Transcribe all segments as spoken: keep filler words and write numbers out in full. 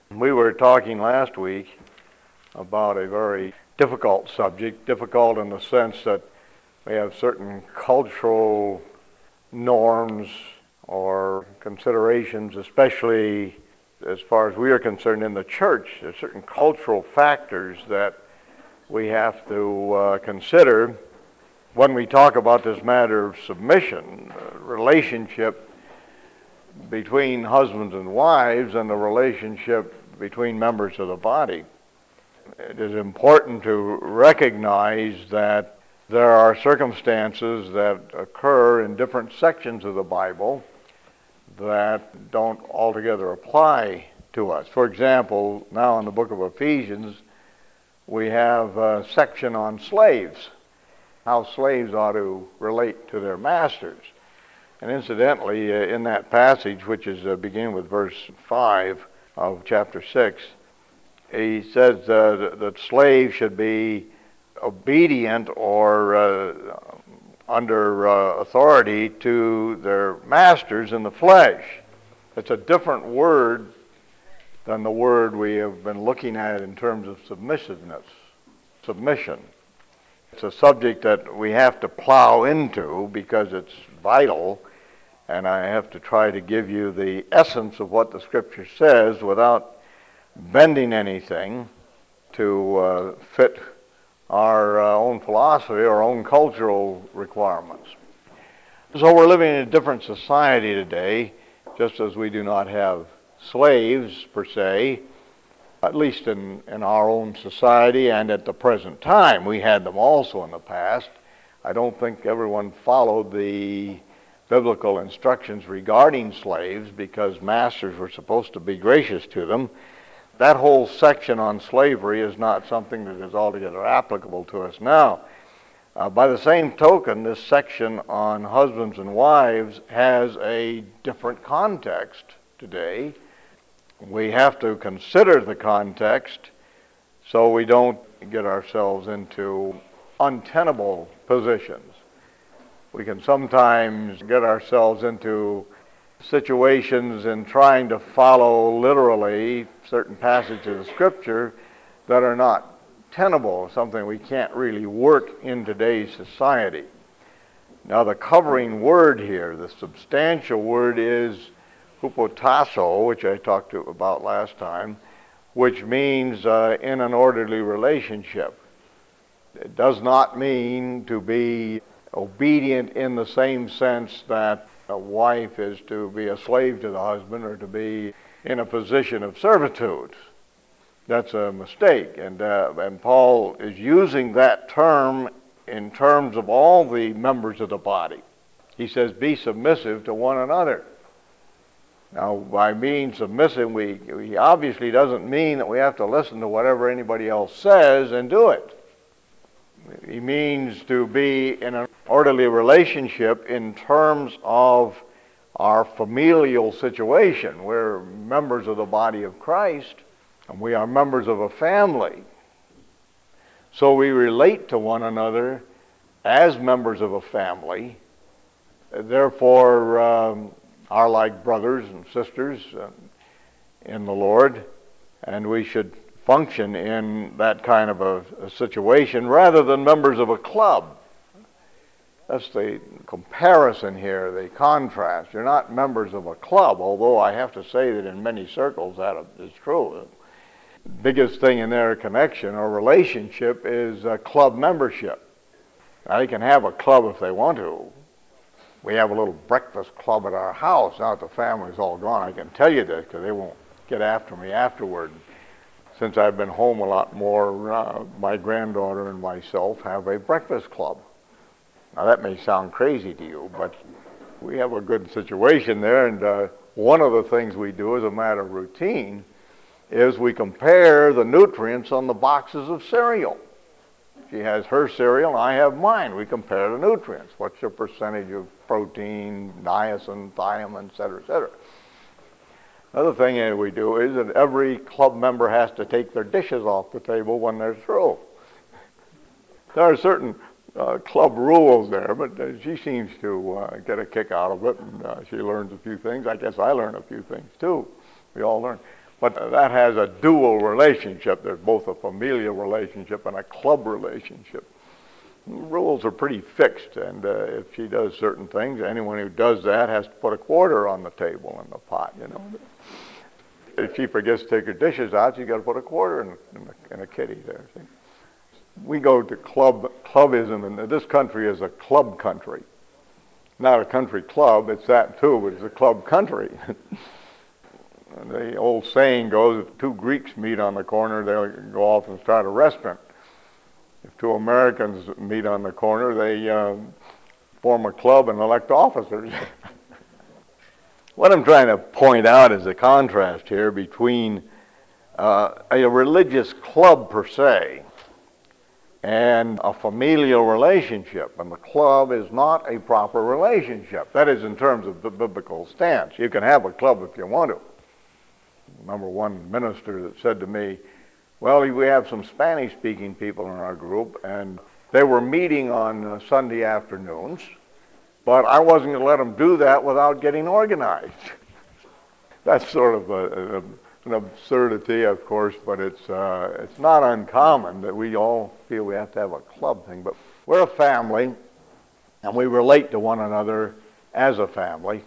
We were talking last week about a very difficult subject, difficult in the sense that we have certain cultural norms or considerations, especially as far as we are concerned in the church. There's certain cultural factors that we have to uh, consider when we talk about this matter of submission, uh, relationship between husbands and wives, and the relationship between members of the body. It is important to recognize that there are circumstances that occur in different sections of the Bible that don't altogether apply to us. For example, now in the book of Ephesians, we have a section on slaves, how slaves ought to relate to their masters. And incidentally, uh, in that passage, which is uh, beginning with verse five of chapter six, he says uh, that slaves should be obedient or uh, under uh, authority to their masters in the flesh. It's a different word than the word we have been looking at in terms of submissiveness, submission. It's a subject that we have to plow into because it's vital, and I have to try to give you the essence of what the Scripture says without bending anything to uh, fit our uh, own philosophy, our own cultural requirements. So we're living in a different society today, just as we do not have slaves per se, at least in, in our own society and at the present time. We had them also in the past. I don't think everyone followed the biblical instructions regarding slaves because masters were supposed to be gracious to them. That whole section on slavery is not something that is altogether applicable to us now. Uh, by the same token, this section on husbands and wives has a different context today. We have to consider the context so we don't get ourselves into untenable positions. We can sometimes get ourselves into situations in trying to follow literally certain passages of Scripture that are not tenable, something we can't really work in today's society. Now, the covering word here, the substantial word, is hupotasso, which I talked to about last time, which means uh, in an orderly relationship. It does not mean to be obedient in the same sense that a wife is to be a slave to the husband or to be in a position of servitude. That's a mistake, and uh, and Paul is using that term in terms of all the members of the body. He says, be submissive to one another. Now, by being submissive, we, he obviously doesn't mean that we have to listen to whatever anybody else says and do it. He means to be in an orderly relationship in terms of our familial situation. We're members of the body of Christ, and we are members of a family. So we relate to one another as members of a family. Therefore, um, are like brothers and sisters uh, in the Lord, and we should function in that kind of a, a situation rather than members of a club. That's the comparison here, the contrast. You're not members of a club, although I have to say that in many circles that is true. The biggest thing in their connection or relationship is a club membership. Now, they can have a club if they want to. We have a little breakfast club at our house. Now that the family's all gone, I can tell you this because they won't get after me afterward. Since I've been home a lot more, uh, my granddaughter and myself have a breakfast club. Now that may sound crazy to you, but we have a good situation there, and uh, one of the things we do as a matter of routine is we compare the nutrients on the boxes of cereal. She has her cereal, and I have mine. We compare the nutrients. What's your percentage of protein, niacin, thiamine, et cetera, et cetera. Another thing that we do is that every club member has to take their dishes off the table when they're through. There are certain uh, club rules there, but uh, she seems to uh, get a kick out of it, and uh, she learns a few things. I guess I learn a few things, too. We all learn. But that has a dual relationship. There's both a familial relationship and a club relationship. The rules are pretty fixed, and uh, if she does certain things, anyone who does that has to put a quarter on the table in the pot, you know. If she forgets to take her dishes out, you got to put a quarter in, in, a, in a kitty there. See? We go to club clubism, and this country is a club country. Not a country club, it's that too, but it's a club country. The old saying goes, if two Greeks meet on the corner, they'll go off and start a restaurant. If two Americans meet on the corner, they uh, form a club and elect officers. What I'm trying to point out is the contrast here between uh, a religious club per se and a familial relationship. And the club is not a proper relationship. That is in terms of the biblical stance. You can have a club if you want to. I remember one minister that said to me, well, we have some Spanish-speaking people in our group, and they were meeting on uh, Sunday afternoons, but I wasn't going to let them do that without getting organized. That's sort of a, a, an absurdity, of course, but it's uh, it's not uncommon that we all feel we have to have a club thing. But we're a family, and we relate to one another as a family.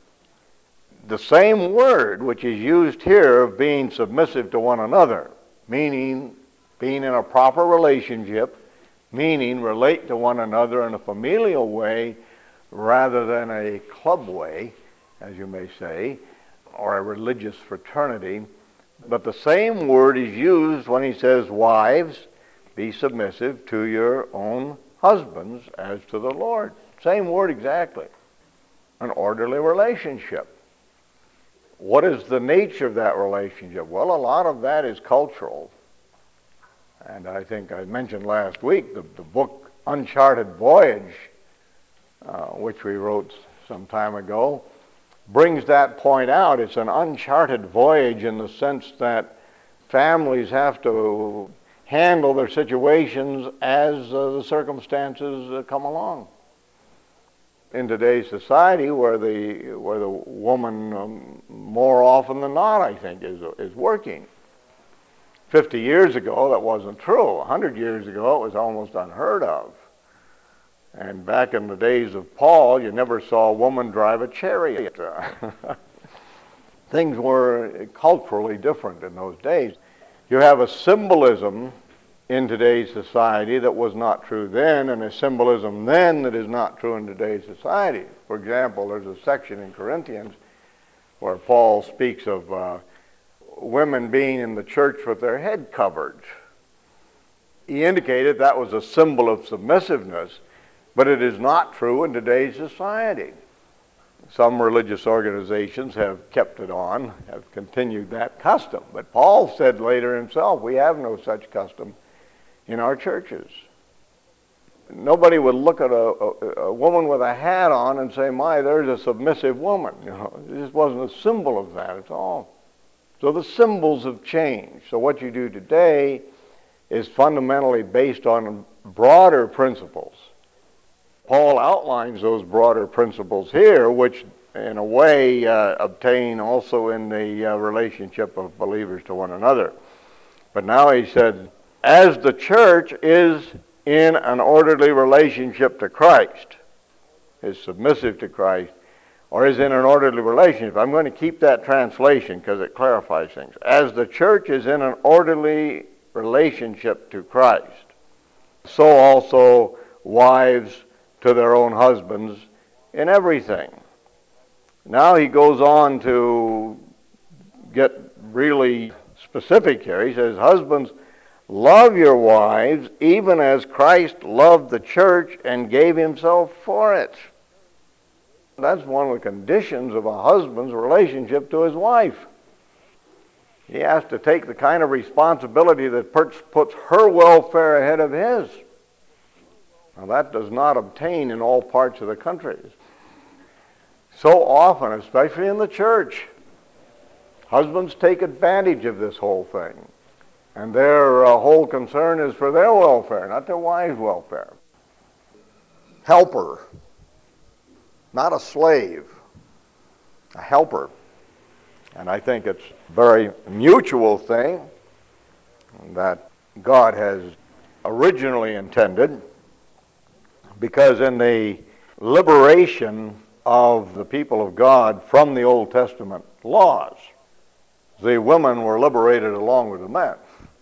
The same word which is used here of being submissive to one another, meaning being in a proper relationship, meaning relate to one another in a familial way rather than a club way, as you may say, or a religious fraternity. But the same word is used when he says, wives, be submissive to your own husbands as to the Lord. Same word exactly. An orderly relationship. What is the nature of that relationship? Well, a lot of that is cultural. And I think I mentioned last week the, the book Uncharted Voyage, uh, which we wrote some time ago, brings that point out. It's an uncharted voyage in the sense that families have to handle their situations as uh, the circumstances uh, come along. In today's society, where the where the woman um, more often than not, I think, is is working. Fifty years ago, that wasn't true. A hundred years ago, it was almost unheard of. And back in the days of Paul, you never saw a woman drive a chariot. Things were culturally different in those days. You have a symbolism in today's society that was not true then, and a symbolism then that is not true in today's society. For example, there's a section in Corinthians where Paul speaks of uh, women being in the church with their head covered. He indicated that was a symbol of submissiveness, but it is not true in today's society. Some religious organizations have kept it on, have continued that custom. But Paul said later himself, we have no such custom in our churches. Nobody would look at a, a, a woman with a hat on and say, my, there's a submissive woman. You know, it just wasn't a symbol of that at all. So the symbols have changed. So what you do today is fundamentally based on broader principles. Paul outlines those broader principles here, which in a way uh, obtain also in the uh, relationship of believers to one another. But now he said, as the church is in an orderly relationship to Christ, is submissive to Christ, or is in an orderly relationship. I'm going to keep that translation because it clarifies things. As the church is in an orderly relationship to Christ, so also wives to their own husbands in everything. Now he goes on to get really specific here. He says, husbands, love your wives even as Christ loved the church and gave himself for it. That's one of the conditions of a husband's relationship to his wife. He has to take the kind of responsibility that puts her welfare ahead of his. Now that does not obtain in all parts of the country. So often, especially in the church, husbands take advantage of this whole thing. And their uh, whole concern is for their welfare, not their wives' welfare. Helper, not a slave, a helper. And I think it's a very mutual thing that God has originally intended, because in the liberation of the people of God from the Old Testament laws, the women were liberated along with the men.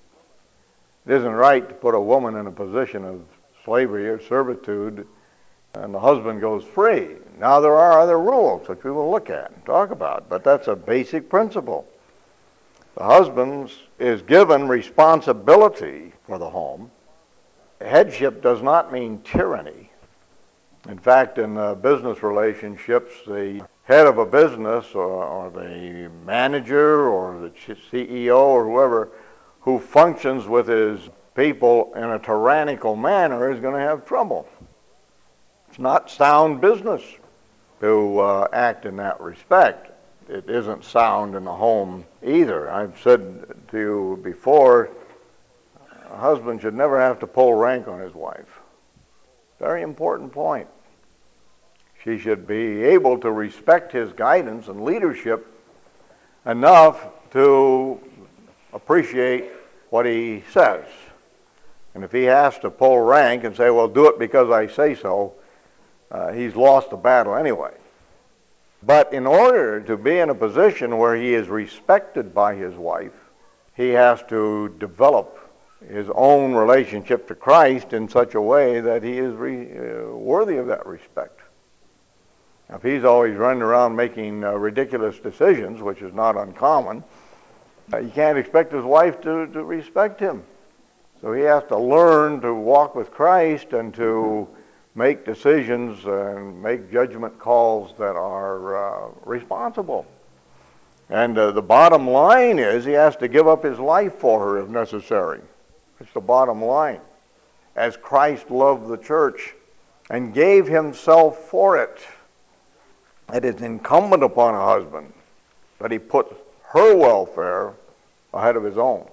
It isn't right to put a woman in a position of slavery or servitude and the husband goes free. Now there are other rules which we will look at and talk about, but that's a basic principle. The husband is given responsibility for the home. Headship does not mean tyranny. In fact, in uh, business relationships, the head of a business or, or the manager or the C E O or whoever who functions with his people in a tyrannical manner is going to have trouble. It's not sound business to uh, act in that respect. It isn't sound in the home either. I've said to you before, a husband should never have to pull rank on his wife. Very important point. She should be able to respect his guidance and leadership enough to appreciate what he says. And if he has to pull rank and say, well, do it because I say so, uh, he's lost the battle anyway. But in order to be in a position where he is respected by his wife, he has to develop his own relationship to Christ in such a way that he is re, uh, worthy of that respect. Now, if he's always running around making uh, ridiculous decisions, which is not uncommon, uh, you can't expect his wife to, to respect him. So he has to learn to walk with Christ and to make decisions and make judgment calls that are uh, responsible. And uh, the bottom line is he has to give up his life for her if necessary. It's the bottom line. As Christ loved the church and gave himself for it, it is incumbent upon a husband that he put her welfare ahead of his own.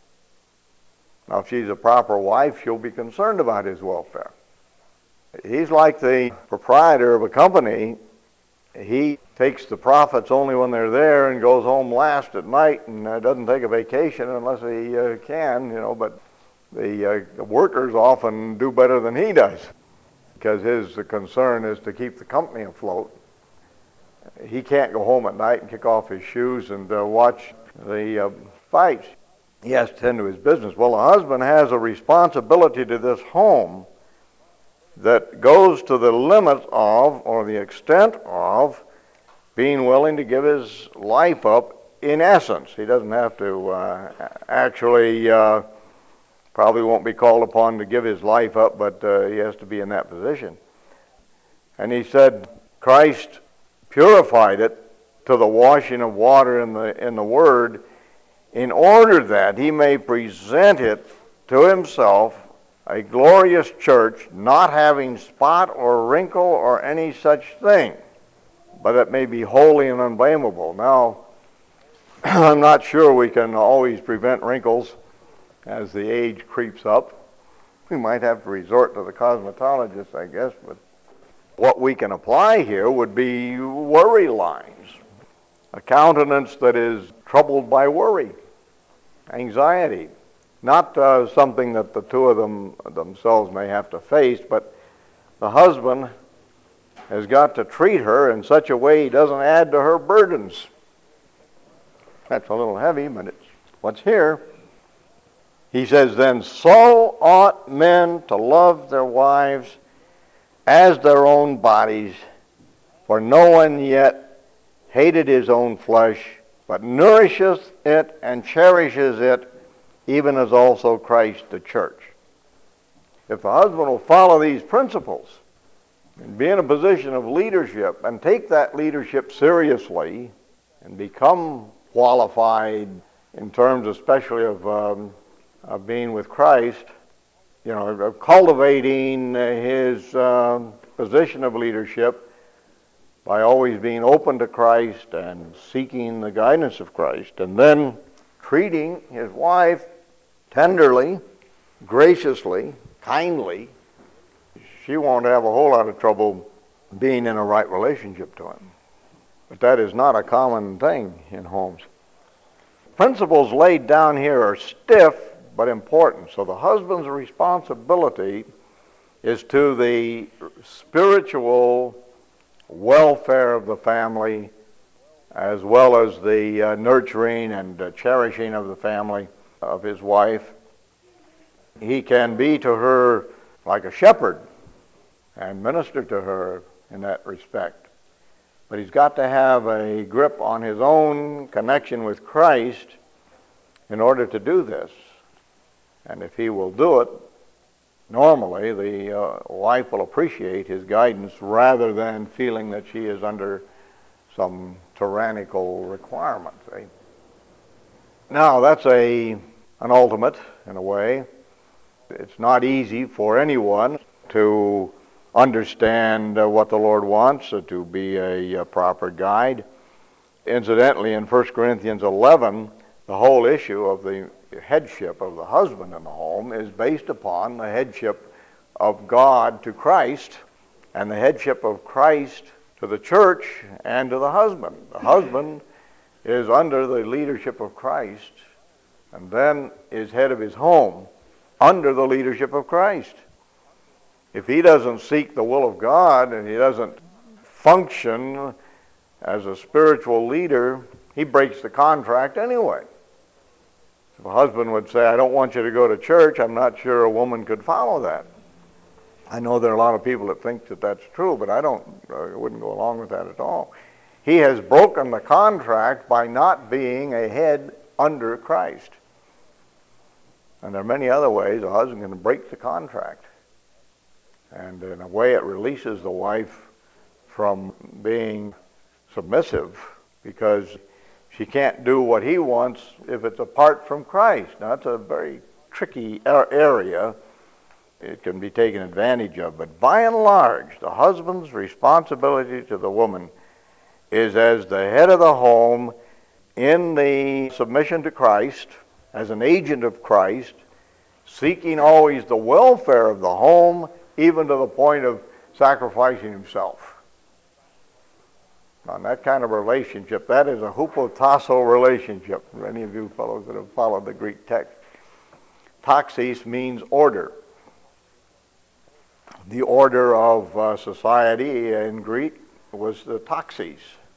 Now, if she's a proper wife, she'll be concerned about his welfare. He's like the proprietor of a company. He takes the profits only when they're there and goes home last at night and uh, doesn't take a vacation unless he uh, can, you know, but the uh, workers often do better than he does because his uh, concern is to keep the company afloat. He can't go home at night and kick off his shoes and uh, watch the uh, fights. He has to tend to his business. Well, the husband has a responsibility to this home that goes to the limit of, or the extent of, being willing to give his life up in essence. He doesn't have to uh, actually, uh, probably won't be called upon to give his life up, but uh, he has to be in that position. And he said, Christ purified it to the washing of water in the in the Word, in order that he may present it to himself a glorious church, not having spot or wrinkle or any such thing, but it may be holy and unblameable. Now, I'm not sure we can always prevent wrinkles as the age creeps up. We might have to resort to the cosmetologist, I guess, but what we can apply here would be worry lines, a countenance that is troubled by worry, anxiety. Not uh, something that the two of them themselves may have to face, but the husband has got to treat her in such a way he doesn't add to her burdens. That's a little heavy, but it's what's here. He says, then so ought men to love their wives as their own bodies, for no one yet hated his own flesh, but nourisheth it and cherishes it, even as also Christ the church. If the husband will follow these principles and be in a position of leadership and take that leadership seriously and become qualified in terms especially of, um, of being with Christ, you know, of cultivating his um, position of leadership by always being open to Christ and seeking the guidance of Christ, and then treating his wife tenderly, graciously, kindly, she won't have a whole lot of trouble being in a right relationship to him. But that is not a common thing in homes. Principles laid down here are stiff but important. So the husband's responsibility is to the spiritual welfare of the family, as well as the uh, nurturing and uh, cherishing of the family of his wife. He can be to her like a shepherd and minister to her in that respect. But he's got to have a grip on his own connection with Christ in order to do this. And if he will do it, normally the uh, wife will appreciate his guidance rather than feeling that she is under some tyrannical requirement. See? Now, that's a an ultimate, in a way. It's not easy for anyone to understand uh, what the Lord wants, uh, to be a, a proper guide. Incidentally, in First Corinthians eleven, the whole issue of the headship of the husband in the home is based upon the headship of God to Christ and the headship of Christ to the church and to the husband. The husband is under the leadership of Christ and then is head of his home under the leadership of Christ. If he doesn't seek the will of God and he doesn't function as a spiritual leader, he breaks the contract anyway. If a husband would say, I don't want you to go to church, I'm not sure a woman could follow that. I know there are a lot of people that think that that's true, but I don't, I wouldn't go along with that at all. He has broken the contract by not being a head under Christ. And there are many other ways a husband can break the contract. And in a way it releases the wife from being submissive because she can't do what he wants if it's apart from Christ. Now, that's a very tricky area. It can be taken advantage of. But by and large, the husband's responsibility to the woman is as the head of the home in the submission to Christ, as an agent of Christ, seeking always the welfare of the home, even to the point of sacrificing himself. Now, that kind of relationship, that is a hupotasso relationship. For any of you fellows that have followed the Greek text, taxis means order. The order of uh, society in Greek was the taxis.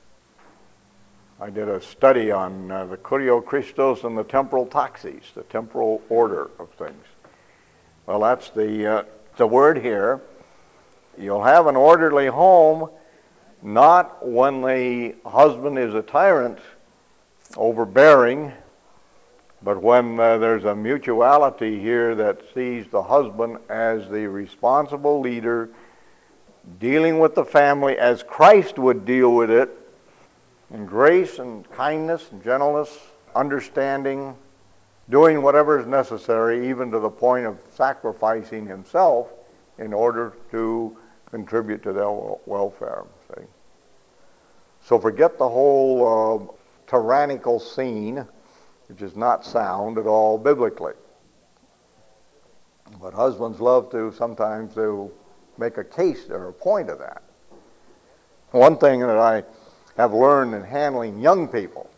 I did a study on uh, the Kurio Christos and the temporal taxis, the temporal order of things. Well, that's the, uh, the word here. You'll have an orderly home not when the husband is a tyrant, overbearing, but when uh, there's a mutuality here that sees the husband as the responsible leader, dealing with the family as Christ would deal with it, in grace and kindness and gentleness, understanding, doing whatever is necessary, even to the point of sacrificing himself in order to contribute to their welfare. See? So forget the whole uh, tyrannical scene, which is not sound at all biblically. But husbands love to sometimes to make a case or a point of that. One thing that I have learned in handling young people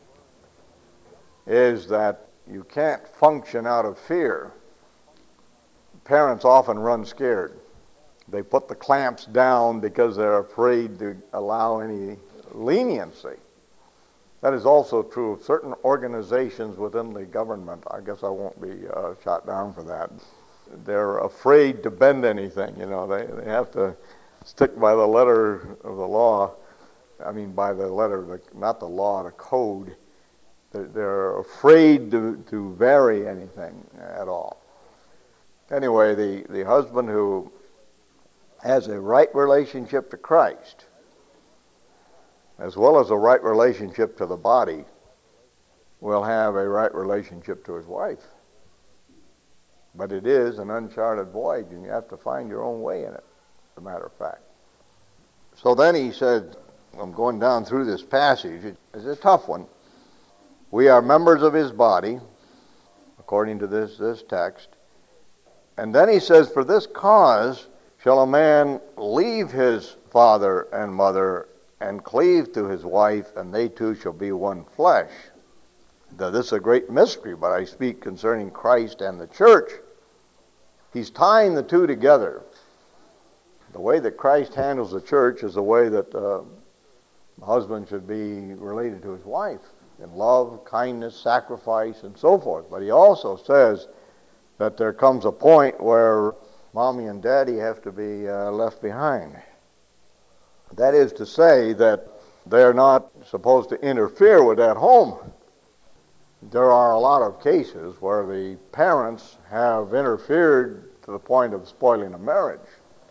is that you can't function out of fear. Parents often run scared. They put the clamps down because they're afraid to allow any leniency. That is also true of certain organizations within the government. I guess I won't be uh, shot down for that. They're afraid to bend anything. You know, they, they have to stick by the letter of the law. I mean, by the letter, the, not the law, the code. They're, they're afraid to, to vary anything at all. Anyway, the, the husband who has a right relationship to Christ, as well as a right relationship to the body, will have a right relationship to his wife. But it is an uncharted voyage, and you have to find your own way in it, as a matter of fact. So then he said, I'm going down through this passage. It's a tough one. We are members of his body, according to this, this text. And then he says, for this cause shall a man leave his father and mother and cleave to his wife, and they two shall be one flesh. Now, this is a great mystery, but I speak concerning Christ and the church. He's tying the two together. The way that Christ handles the church is the way that uh, the husband should be related to his wife in love, kindness, sacrifice, and so forth. But he also says that there comes a point where mommy and daddy have to be uh, left behind. That is to say that they're not supposed to interfere with that home. There are a lot of cases where the parents have interfered to the point of spoiling a marriage,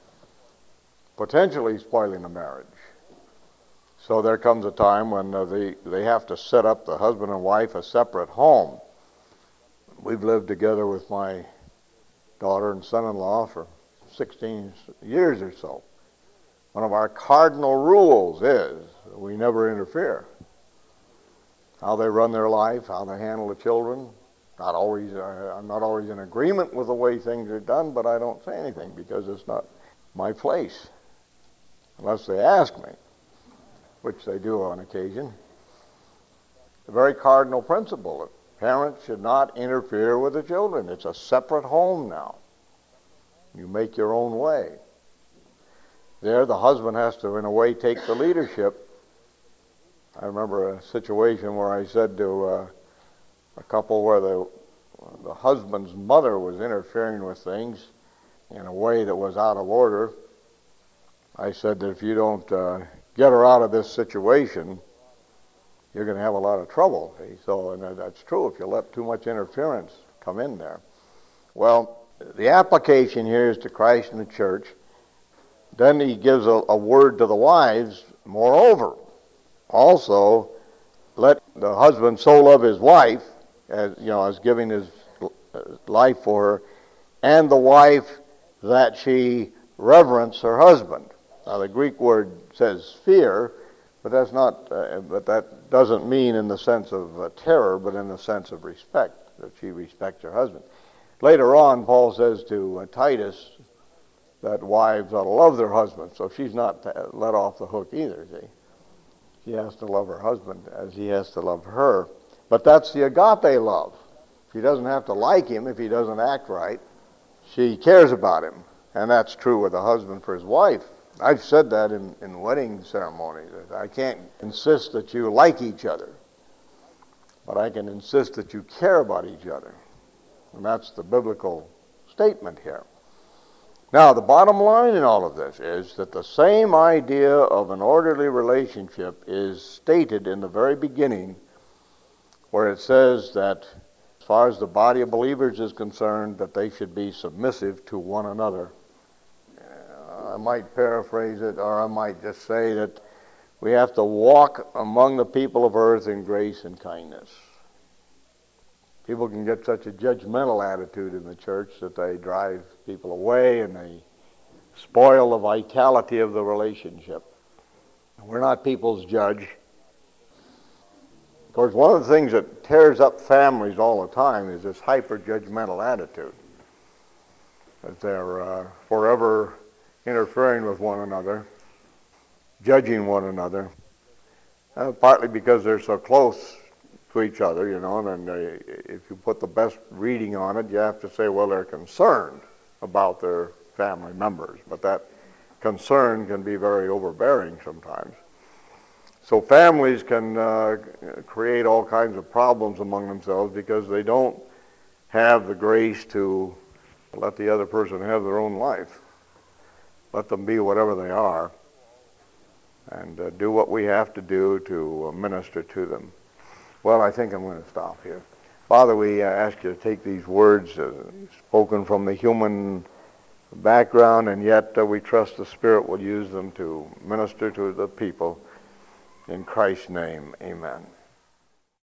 potentially spoiling a marriage. So there comes a time when uh, they, they have to set up, the husband and wife, a separate home. We've lived together with my daughter and son-in-law for sixteen years or so. One of our cardinal rules is we never interfere. How they run their life, how they handle the children. Not always, uh, I'm not always in agreement with the way things are done, but I don't say anything because it's not my place, unless they ask me, which they do on occasion. The very cardinal principle that parents should not interfere with the children. It's a separate home now. You make your own way. There, the husband has to, in a way, take the leadership. I remember a situation where I said to uh, a couple where the, the husband's mother was interfering with things in a way that was out of order. I said that if you don't uh, get her out of this situation, you're going to have a lot of trouble. See? So, and that's true if you let too much interference come in there. Well, the application here is to Christ and the church. Then he gives a, a word to the wives. Moreover, also, let the husband so love his wife, as you know, as giving his life for her, and the wife that she reverence her husband. Now, the Greek word says fear, but that's not. Uh, but that doesn't mean in the sense of uh, terror, but in the sense of respect, that she respects her husband. Later on, Paul says to uh, Titus that wives ought to love their husbands, so she's not let off the hook either. See, she has to love her husband as he has to love her. But that's the agape love. She doesn't have to like him if he doesn't act right. She cares about him, and that's true with a husband for his wife. I've said that in, in wedding ceremonies. I can't insist that you like each other, but I can insist that you care about each other. And that's the biblical statement here. Now, the bottom line in all of this is that the same idea of an orderly relationship is stated in the very beginning, where it says that as far as the body of believers is concerned, that they should be submissive to one another. Uh, I might paraphrase it, or I might just say that we have to walk among the people of earth in grace and kindness. People can get such a judgmental attitude in the church that they drive people away and they spoil the vitality of the relationship. We're not people's judge. Of course, one of the things that tears up families all the time is this hyper-judgmental attitude, that they're uh, forever interfering with one another, judging one another, uh, partly because they're so close to each other, you know, and they, if you put the best reading on it, you have to say, well, they're concerned about their family members, but that concern can be very overbearing sometimes. So families can uh, create all kinds of problems among themselves because they don't have the grace to let the other person have their own life. Let them be whatever they are and uh, do what we have to do to uh, minister to them. Well, I think I'm going to stop here. Father, we uh, ask you to take these words uh, spoken from the human background, and yet uh, we trust the Spirit will use them to minister to the people. In Christ's name, amen.